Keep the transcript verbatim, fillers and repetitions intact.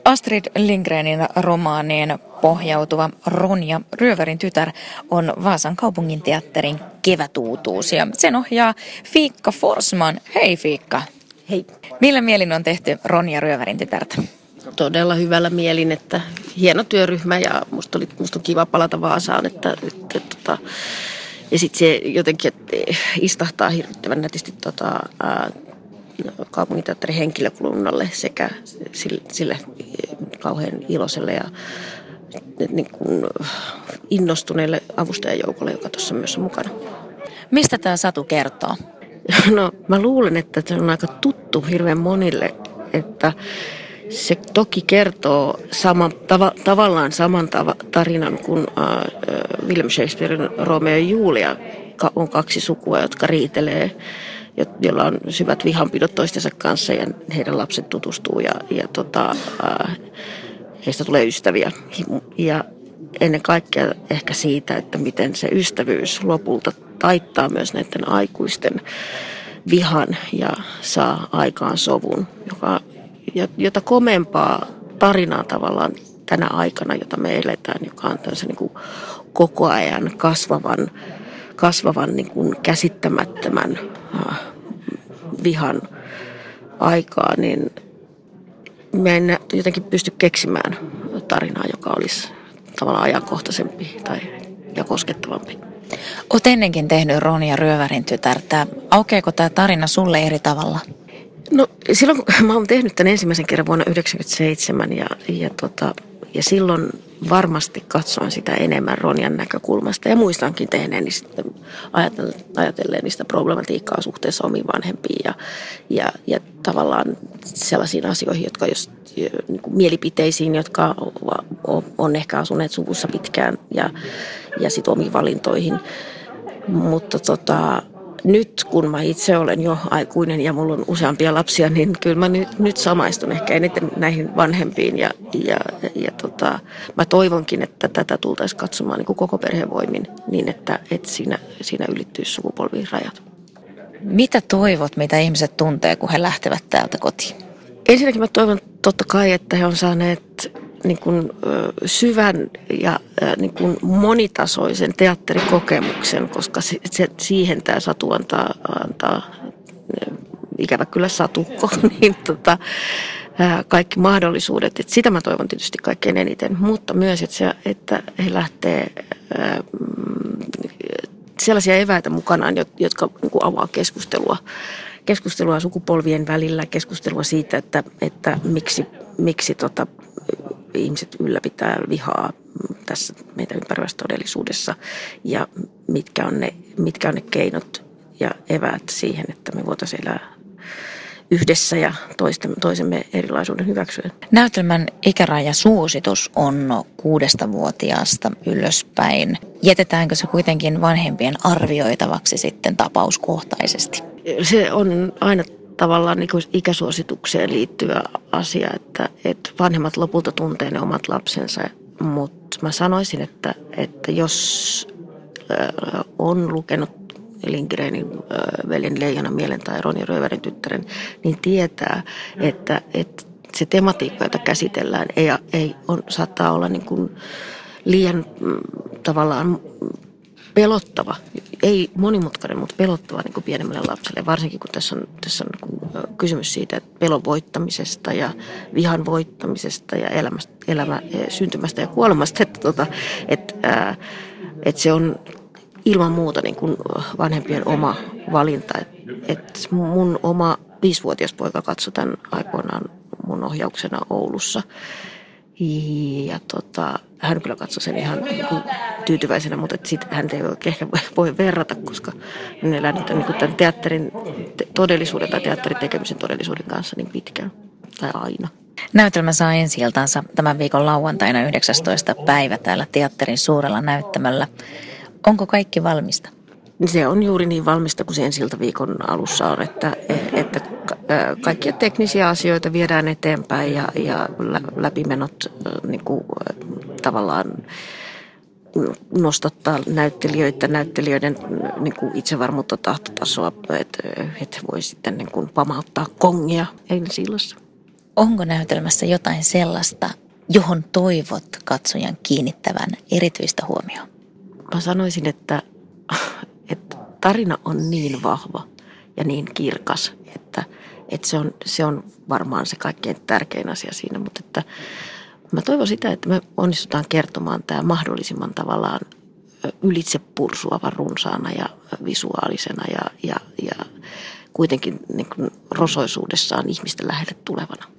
Astrid Lindgrenin romaaniin pohjautuva Ronja, ryövärin tytär, on Vaasan kaupungin teatterin kevätuutuus ja sen ohjaa Fiikka Forsman. Hei Fiikka. Hei. Millä mielin on tehty Ronja, ryövärin tytärtä? Todella hyvällä mielin, että hieno työryhmä ja musta, oli, musta on kiva palata Vaasaan. Että, että, että, ja sitten se jotenkin istahtaa hirvittävän nätisti tota, ää, kaupunginteatterin henkilökunnalle sekä sille, sille kauhean iloiselle ja niin kuin innostuneelle avustajajoukolle, joka tuossa myös on mukana. Mistä tämä satu kertoo? No mä luulen, että se on aika tuttu hirveän monille, että se toki kertoo saman, tava, tavallaan saman tava, tarinan kuin äh, William Shakespearen Romeo ja Julia on kaksi sukua, jotka riitelee, joilla on syvät vihanpidot toistensa kanssa ja heidän lapset tutustuu ja, ja tota, äh, heistä tulee ystäviä. Ja ennen kaikkea ehkä siitä, että miten se ystävyys lopulta taittaa myös näiden aikuisten vihan ja saa aikaan sovun, joka, jota komeampaa tarinaa tavallaan tänä aikana, jota me eletään, joka on tämmöisen niin kuin koko ajan kasvavan, kasvavan niin kuin käsittämättömän äh, vihan aikaa, niin me en jotenkin pysty keksimään tarinaa, joka olisi tavallaan ajankohtaisempi tai ja koskettavampi. Olet ennenkin tehnyt Ronja, ryövärin tytärtä. Aukeako tämä tarina sulle eri tavalla? No silloin, kun mä oon tehnyt tämän ensimmäisen kerran vuonna yhdeksänkymmentäseitsemän ja, ja, tota, ja silloin varmasti katsoin sitä enemmän Ronjan näkökulmasta ja muistankin tehneeni sitten ajatellen niistä problematiikkaa suhteessa omiin vanhempiin ja, ja, ja tavallaan sellaisiin asioihin, jotka jos niin kuin mielipiteisiin, jotka on ehkä asuneet suvussa pitkään ja, ja sitten omiin valintoihin. Mutta tota, nyt kun mä itse olen jo aikuinen ja mulla on useampia lapsia, niin kyllä mä nyt, nyt samaistun ehkä eniten näihin vanhempiin. Ja, ja, ja tota, mä toivonkin, että tätä tultaisiin katsomaan niin kuin koko perheen voimin niin, että, että siinä, siinä ylittyisi sukupolvien rajat. Mitä toivot, mitä ihmiset tuntee, kun he lähtevät täältä kotiin? Ensinnäkin mä toivon totta kai, että he on saaneet niin kuin, syvän ja niin kuin monitasoisen teatterikokemuksen, koska se, se, siihen tämä satu antaa, antaa ikävä kyllä satukko, niin tota, kaikki mahdollisuudet. Et sitä mä toivon tietysti kaikkein eniten, mutta myös, että, se, että he lähtee ää, sellaisia eväitä mukanaan, jotka niin kuin avaa keskustelua. Keskustelua sukupolvien välillä, keskustelua siitä, että, että miksi, miksi tota, ihmiset ylläpitää vihaa tässä meitä ympäröivässä todellisuudessa ja mitkä on, ne, mitkä on ne keinot ja eväät siihen, että me voitaisiin elää yhdessä ja toistemme, toisemme erilaisuuden hyväksyen. Näytelmän ikärajasuositus on kuudesta vuotiaasta ylöspäin. Jätetäänkö se kuitenkin vanhempien arvioitavaksi sitten tapauskohtaisesti? Se on aina tavallaan niin kuin ikäsuositukseen liittyvä asia, että, että vanhemmat lopulta tuntee ne omat lapsensa, mutta mä sanoisin, että, että jos on lukenut Lindgrenin Veljen Leijonan mielen tai Ronja, ryövärin tyttären, niin tietää, että, että se tematiikka, jota käsitellään, ei, ei on, saattaa olla niin kuin liian tavallaan pelottava, ei monimutkainen, mutta pelottava niin kuin pienemmälle lapselle, varsinkin kun tässä on, tässä on niin kuin kysymys siitä, että pelon voittamisesta ja vihan voittamisesta ja elämästä, elämä, syntymästä ja kuolemasta, että, tota, että, ää, että se on ilman muuta niin kuin vanhempien oma valinta. Että, että mun oma viisivuotias poika katsoi tämän aikoinaan mun ohjauksena Oulussa. Ja tota, hän kyllä katsoi sen ihan niin kuin tyytyväisenä, mutta sitten hän ei ehkä voi verrata, koska hän elää nyt niin kuin tämän teatterin todellisuuden tai teatterin tekemisen todellisuuden kanssa niin pitkään tai aina. Näytelmä saa ensi-iltansa tämän viikon lauantaina yhdeksästoista päivä täällä teatterin suurella näyttämöllä. Onko kaikki valmista? Se on juuri niin valmista kuin se ensi viikon alussa on, että, että kaikkia teknisiä asioita viedään eteenpäin ja, ja läpimenot niin kuin, tavallaan nostattaa näyttelijöitä, näyttelijöiden niin kuin itsevarmuutta, tahtotasoa, että, että voi sitten niin kuin pamauttaa kongia eilen illassa. onko näytelmässä jotain sellaista, johon toivot katsojan kiinnittävän erityistä huomioon? Mä sanoisin, että, että tarina on niin vahva ja niin kirkas, että, että se, on, se on varmaan se kaikkein tärkein asia siinä. Mutta että mä toivon sitä, että me onnistutaan kertomaan tämä mahdollisimman tavallaan ylitsepursuavan runsaana ja visuaalisena ja, ja, ja kuitenkin niin kuin rosoisuudessaan ihmisten lähelle tulevana.